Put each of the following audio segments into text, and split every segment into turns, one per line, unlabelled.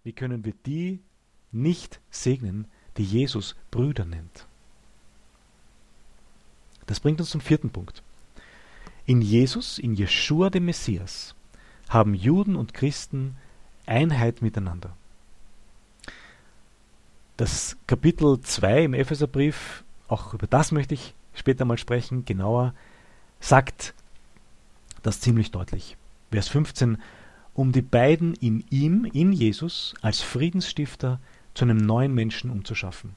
Wie können wir die nicht segnen, die Jesus Brüder nennt? Das bringt uns zum 4. Punkt. In Jesus, in Jeschua, dem Messias, haben Juden und Christen Einheit miteinander. Das Kapitel 2 im Epheserbrief, auch über das möchte ich später mal sprechen, genauer, sagt das ziemlich deutlich. Vers 15: Um die beiden in ihm, in Jesus, als Friedensstifter zu einem neuen Menschen umzuschaffen.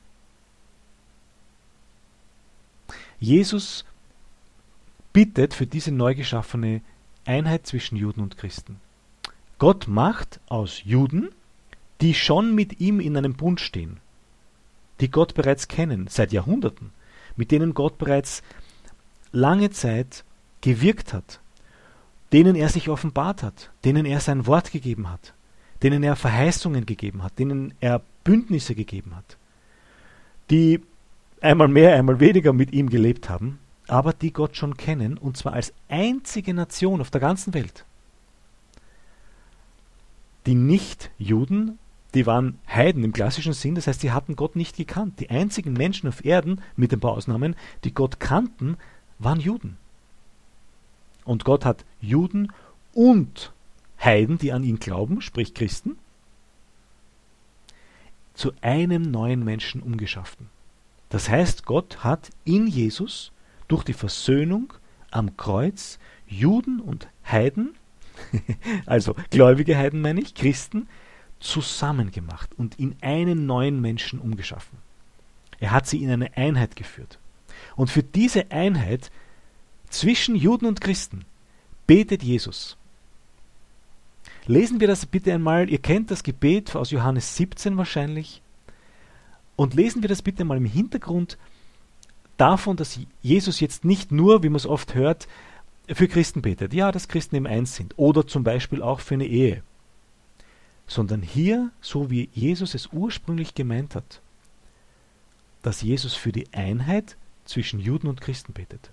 Jesus bittet für diese neu geschaffene Einheit zwischen Juden und Christen. Gott macht aus Juden, die schon mit ihm in einem Bund stehen, die Gott bereits kennen, seit Jahrhunderten, mit denen Gott bereits lange Zeit gewirkt hat, denen er sich offenbart hat, denen er sein Wort gegeben hat, denen er Verheißungen gegeben hat, denen er Bündnisse gegeben hat, die einmal mehr, einmal weniger mit ihm gelebt haben, aber die Gott schon kennen, und zwar als einzige Nation auf der ganzen Welt. Die Nicht-Juden, die waren Heiden im klassischen Sinn, das heißt, sie hatten Gott nicht gekannt. Die einzigen Menschen auf Erden, mit ein paar Ausnahmen, die Gott kannten, waren Juden. Und Gott hat Juden und Heiden, die an ihn glauben, sprich Christen, zu einem neuen Menschen umgeschaffen. Das heißt, Gott hat in Jesus durch die Versöhnung am Kreuz Juden und Heiden, also gläubige Heiden meine ich, Christen, zusammengemacht und in einen neuen Menschen umgeschaffen. Er hat sie in eine Einheit geführt. Und für diese Einheit zwischen Juden und Christen betet Jesus. Lesen wir das bitte einmal, ihr kennt das Gebet aus Johannes 17 wahrscheinlich, und lesen wir das bitte mal im Hintergrund davon, dass Jesus jetzt nicht nur, wie man es oft hört, für Christen betet, ja, dass Christen im Eins sind, oder zum Beispiel auch für eine Ehe, sondern hier, so wie Jesus es ursprünglich gemeint hat, dass Jesus für die Einheit zwischen Juden und Christen betet.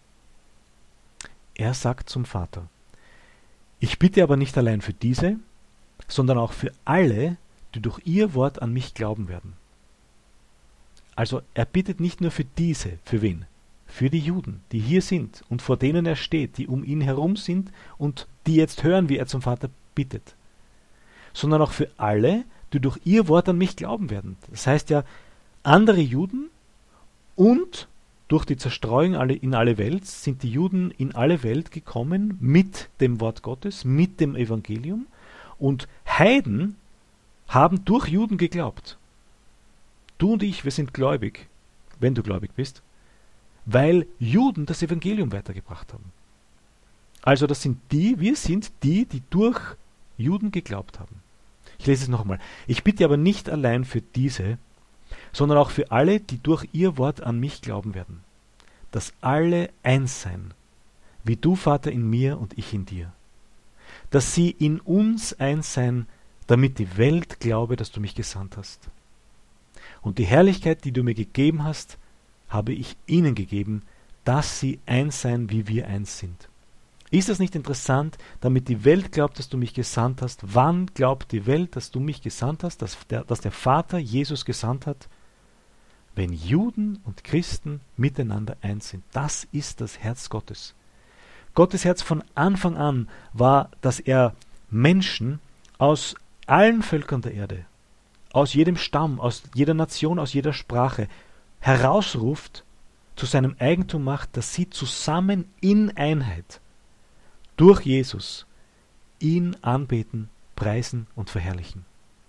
Er sagt zum Vater: Ich bitte aber nicht allein für diese, sondern auch für alle, die durch ihr Wort an mich glauben werden. Also er bittet nicht nur für diese, für wen? Für die Juden, die hier sind und vor denen er steht, die um ihn herum sind und die jetzt hören, wie er zum Vater bittet. Sondern auch für alle, die durch ihr Wort an mich glauben werden. Das heißt ja, andere Juden, und durch die Zerstreuung in alle Welt sind die Juden in alle Welt gekommen mit dem Wort Gottes, mit dem Evangelium, und Heiden haben durch Juden geglaubt. Du und ich, wir sind gläubig, wenn du gläubig bist, weil Juden das Evangelium weitergebracht haben. Also wir sind die, die durch Juden geglaubt haben. Ich lese es nochmal. Ich bitte aber nicht allein für diese, sondern auch für alle, die durch ihr Wort an mich glauben werden, dass alle eins sein, wie du, Vater, in mir und ich in dir. Dass sie in uns eins sein, damit die Welt glaube, dass du mich gesandt hast. Und die Herrlichkeit, die du mir gegeben hast, habe ich ihnen gegeben, dass sie eins sein, wie wir eins sind. Ist das nicht interessant, damit die Welt glaubt, dass du mich gesandt hast? Wann glaubt die Welt, dass du mich gesandt hast, dass der Vater Jesus gesandt hat? Wenn Juden und Christen miteinander eins sind. Das ist das Herz Gottes. Gottes Herz von Anfang an war, dass er Menschen aus allen Völkern der Erde, aus jedem Stamm, aus jeder Nation, aus jeder Sprache herausruft, zu seinem Eigentum macht, dass sie zusammen in Einheit durch Jesus ihn anbeten, preisen und verherrlichen.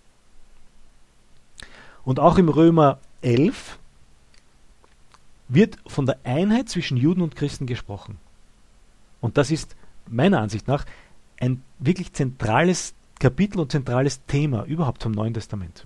Und auch im Römer 11 wird von der Einheit zwischen Juden und Christen gesprochen. Und das ist meiner Ansicht nach ein wirklich zentrales Kapitel und zentrales Thema überhaupt vom Neuen Testament.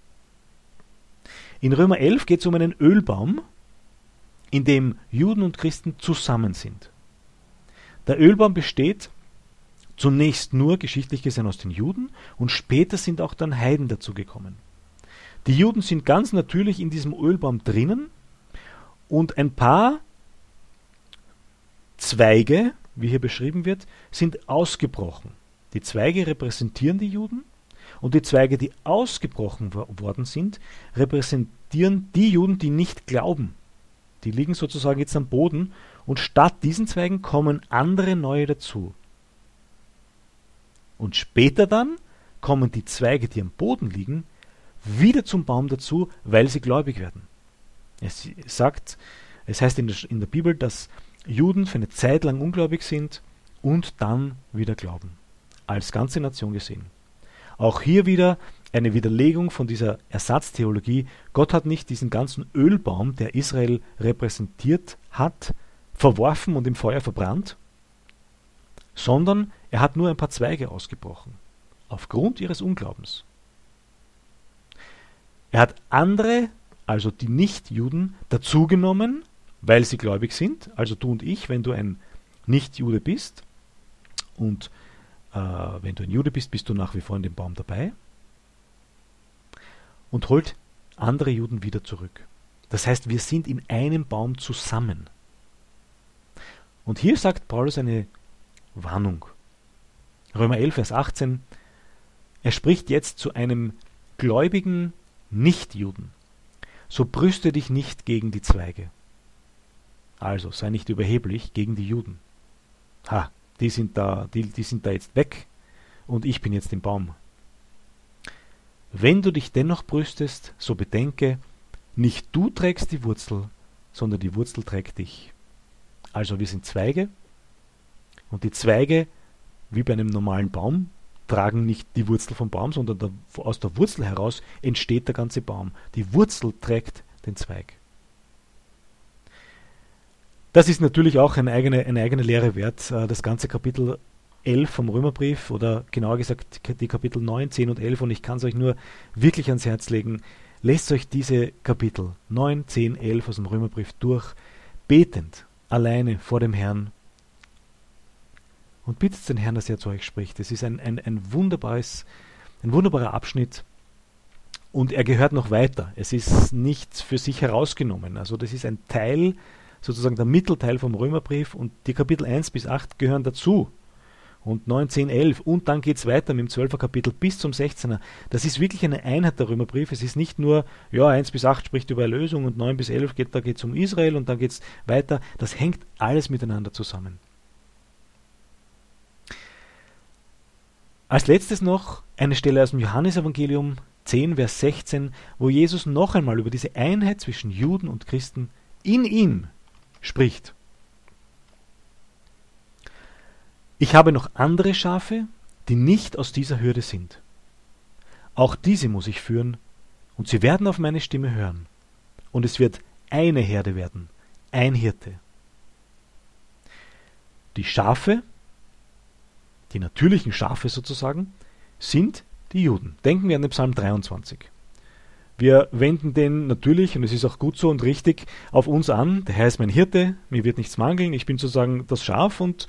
In Römer 11 geht es um einen Ölbaum, in dem Juden und Christen zusammen sind. Der Ölbaum besteht zunächst nur geschichtlich gesehen aus den Juden, und später sind auch dann Heiden dazugekommen. Die Juden sind ganz natürlich in diesem Ölbaum drinnen, und ein paar Zweige, wie hier beschrieben wird, sind ausgebrochen. Die Zweige repräsentieren die Juden, und die Zweige, die ausgebrochen worden sind, repräsentieren die Juden, die nicht glauben. Die liegen sozusagen jetzt am Boden und statt diesen Zweigen kommen andere neue dazu. Und später dann kommen die Zweige, die am Boden liegen, wieder zum Baum dazu, weil sie gläubig werden. Es heißt in der Bibel, dass Juden für eine Zeit lang ungläubig sind und dann wieder glauben. Als ganze Nation gesehen. Auch hier wieder eine Widerlegung von dieser Ersatztheologie. Gott hat nicht diesen ganzen Ölbaum, der Israel repräsentiert hat, verworfen und im Feuer verbrannt, sondern er hat nur ein paar Zweige ausgebrochen, aufgrund ihres Unglaubens. Er hat andere, also die Nicht-Juden, dazugenommen, weil sie gläubig sind, also du und ich, wenn du ein Nicht-Jude bist und wenn du ein Jude bist, bist du nach wie vor in dem Baum dabei und holt andere Juden wieder zurück. Das heißt, wir sind in einem Baum zusammen. Und hier sagt Paulus eine Warnung. Römer 11, Vers 18, er spricht jetzt zu einem gläubigen Nichtjuden. So brüste dich nicht gegen die Zweige. Also sei nicht überheblich gegen die Juden. Die sind da jetzt weg und ich bin jetzt im Baum. Wenn du dich dennoch brüstest, so bedenke, nicht du trägst die Wurzel, sondern die Wurzel trägt dich. Also wir sind Zweige und die Zweige, wie bei einem normalen Baum, tragen nicht die Wurzel vom Baum, sondern aus der Wurzel heraus entsteht der ganze Baum. Die Wurzel trägt den Zweig. Das ist natürlich auch eine eigene Lehre wert, das ganze Kapitel 11 vom Römerbrief oder genauer gesagt die Kapitel 9, 10 und 11 und ich kann es euch nur wirklich ans Herz legen, lest euch diese Kapitel 9, 10, 11 aus dem Römerbrief durch, betend, alleine vor dem Herrn und bittet den Herrn, dass er zu euch spricht. Es ist ein wunderbarer Abschnitt und er gehört noch weiter. Es ist nicht für sich herausgenommen, also das ist ein Teil, sozusagen der Mittelteil vom Römerbrief und die Kapitel 1 bis 8 gehören dazu. Und 9, 10, 11 und dann geht es weiter mit dem 12er Kapitel bis zum 16er. Das ist wirklich eine Einheit der Römerbrief. Es ist nicht nur, 1 bis 8 spricht über Erlösung und 9 bis 11 geht es um Israel und dann geht es weiter. Das hängt alles miteinander zusammen. Als letztes noch eine Stelle aus dem Johannesevangelium 10, Vers 16, wo Jesus noch einmal über diese Einheit zwischen Juden und Christen in ihm spricht. Ich habe noch andere Schafe, die nicht aus dieser Hürde sind. Auch diese muss ich führen, und sie werden auf meine Stimme hören. Und es wird eine Herde werden, ein Hirte. Die Schafe, die natürlichen Schafe sozusagen, sind die Juden. Denken wir an den Psalm 23. Wir wenden den natürlich, und es ist auch gut so und richtig, auf uns an. Der Herr ist mein Hirte, mir wird nichts mangeln, ich bin sozusagen das Schaf und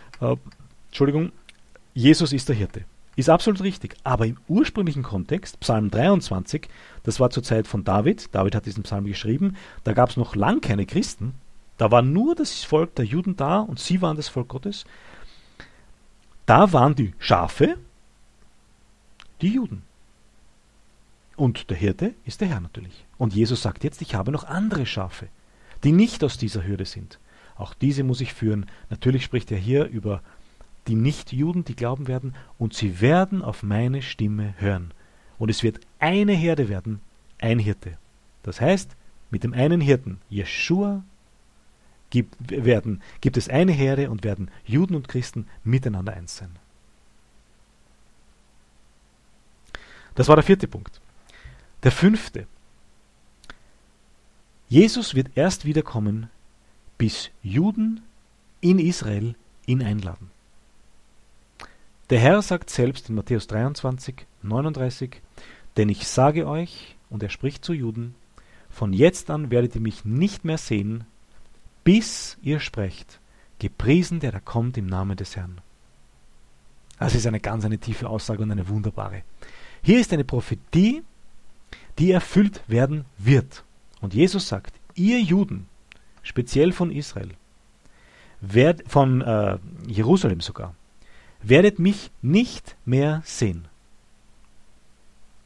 Jesus ist der Hirte. Ist absolut richtig. Aber im ursprünglichen Kontext, Psalm 23, das war zur Zeit von David. David hat diesen Psalm geschrieben. Da gab es noch lang keine Christen. Da war nur das Volk der Juden da und sie waren das Volk Gottes. Da waren die Schafe die Juden. Und der Hirte ist der Herr natürlich. Und Jesus sagt jetzt, ich habe noch andere Schafe, die nicht aus dieser Hürde sind. Auch diese muss ich führen. Natürlich spricht er hier über die Nichtjuden, die glauben werden, und sie werden auf meine Stimme hören. Und es wird eine Herde werden, ein Hirte. Das heißt, mit dem einen Hirten, Jeschua, gibt es eine Herde und werden Juden und Christen miteinander eins sein. Das war der 4. Punkt. Der 5. Jesus wird erst wiederkommen, bis Juden in Israel ihn einladen. Der Herr sagt selbst in Matthäus 23, 39, denn ich sage euch, und er spricht zu Juden, von jetzt an werdet ihr mich nicht mehr sehen, bis ihr sprecht, gepriesen der da kommt im Namen des Herrn. Das ist eine tiefe Aussage und eine wunderbare. Hier ist eine Prophetie, die erfüllt werden wird. Und Jesus sagt, ihr Juden, speziell von Israel, von Jerusalem sogar, werdet mich nicht mehr sehen.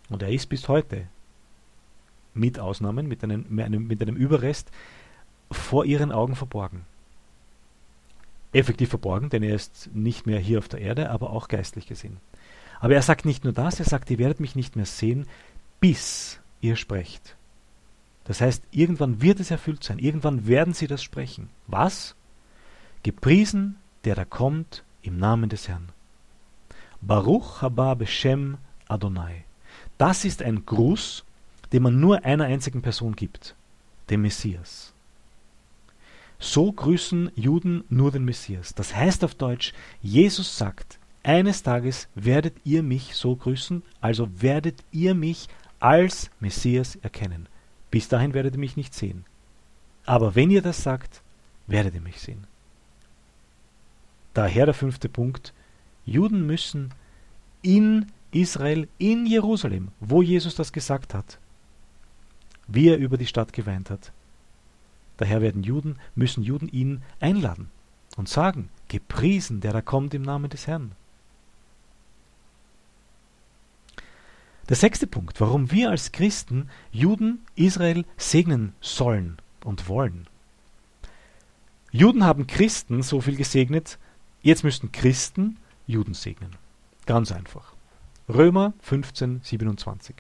Und er ist bis heute, mit Ausnahmen, mit einem Überrest, vor ihren Augen verborgen. Effektiv verborgen, denn er ist nicht mehr hier auf der Erde, aber auch geistlich gesehen. Aber er sagt nicht nur das, er sagt, ihr werdet mich nicht mehr sehen, bis ihr sprecht. Das heißt, irgendwann wird es erfüllt sein, irgendwann werden sie das sprechen. Was? Gepriesen, der da kommt, im Namen des Herrn. Baruch haba beshem Adonai. Das ist ein Gruß, den man nur einer einzigen Person gibt, dem Messias. So grüßen Juden nur den Messias. Das heißt auf Deutsch, Jesus sagt, eines Tages werdet ihr mich so grüßen, also werdet ihr mich als Messias erkennen. Bis dahin werdet ihr mich nicht sehen. Aber wenn ihr das sagt, werdet ihr mich sehen. Daher der 5. Punkt. Juden müssen in Israel, in Jerusalem, wo Jesus das gesagt hat, wie er über die Stadt geweint hat. Daher müssen Juden ihn einladen und sagen, gepriesen, der da kommt im Namen des Herrn. Der 6. Punkt, warum wir als Christen Juden Israel segnen sollen und wollen. Juden haben Christen so viel gesegnet, jetzt müssten Christen Juden segnen. Ganz einfach. Römer 15, 27.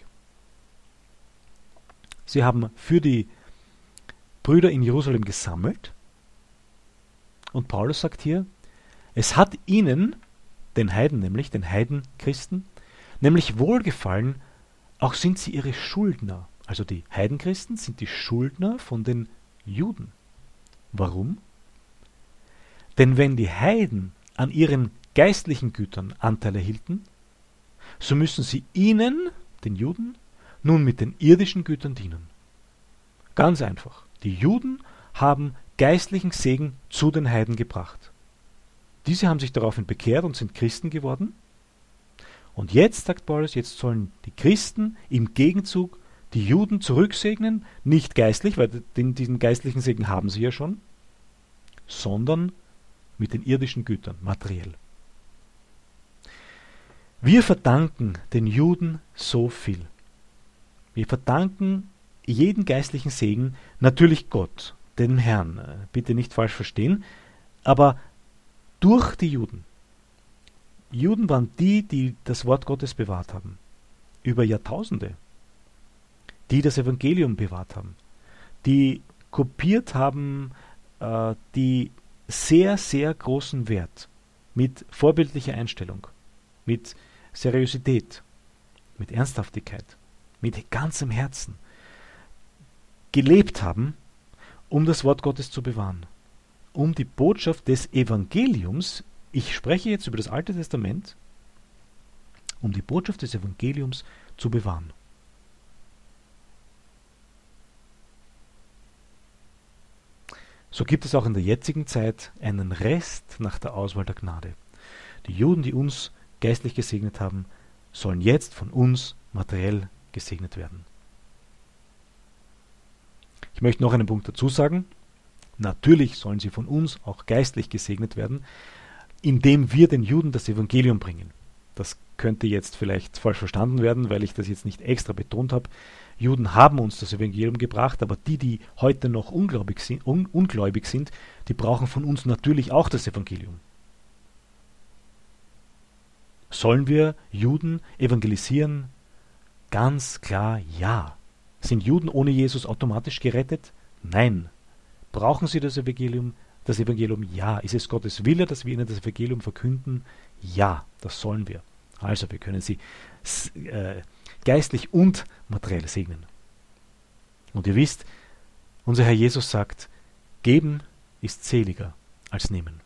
Sie haben für die Brüder in Jerusalem gesammelt und Paulus sagt hier, es hat ihnen, den Heiden nämlich, den Heidenchristen, nämlich wohlgefallen, auch sind sie ihre Schuldner. Also die Heidenchristen sind die Schuldner von den Juden. Warum? Denn wenn die Heiden an ihren geistlichen Gütern Anteil erhielten, so müssen sie ihnen, den Juden, nun mit den irdischen Gütern dienen. Ganz einfach. Die Juden haben geistlichen Segen zu den Heiden gebracht. Diese haben sich daraufhin bekehrt und sind Christen geworden. Und jetzt, sagt Paulus, jetzt sollen die Christen im Gegenzug die Juden zurücksegnen, nicht geistlich, weil diesen geistlichen Segen haben sie ja schon, sondern mit den irdischen Gütern, materiell. Wir verdanken den Juden so viel. Wir verdanken jeden geistlichen Segen natürlich Gott, dem Herrn. Bitte nicht falsch verstehen, aber durch die Juden. Juden waren die das Wort Gottes bewahrt haben. Über Jahrtausende. Die das Evangelium bewahrt haben. Die kopiert haben, die sehr, sehr großen Wert mit vorbildlicher Einstellung, mit Seriosität, mit Ernsthaftigkeit, mit ganzem Herzen gelebt haben, um das Wort Gottes zu bewahren, um die Botschaft des Evangeliums, ich spreche jetzt über das Alte Testament, um die Botschaft des Evangeliums zu bewahren. So gibt es auch in der jetzigen Zeit einen Rest nach der Auswahl der Gnade. Die Juden, die uns geistlich gesegnet haben, sollen jetzt von uns materiell gesegnet werden. Ich möchte noch einen Punkt dazu sagen. Natürlich sollen sie von uns auch geistlich gesegnet werden, indem wir den Juden das Evangelium bringen. Das könnte jetzt vielleicht falsch verstanden werden, weil ich das jetzt nicht extra betont habe. Juden haben uns das Evangelium gebracht, aber die heute noch ungläubig sind, die brauchen von uns natürlich auch das Evangelium. Sollen wir Juden evangelisieren? Ganz klar ja. Sind Juden ohne Jesus automatisch gerettet? Nein. Brauchen sie das Evangelium? Das Evangelium? Ja. Ist es Gottes Wille, dass wir ihnen das Evangelium verkünden? Ja, das sollen wir. Also wir können sie geistlich und materiell segnen. Und ihr wisst, unser Herr Jesus sagt, geben ist seliger als nehmen.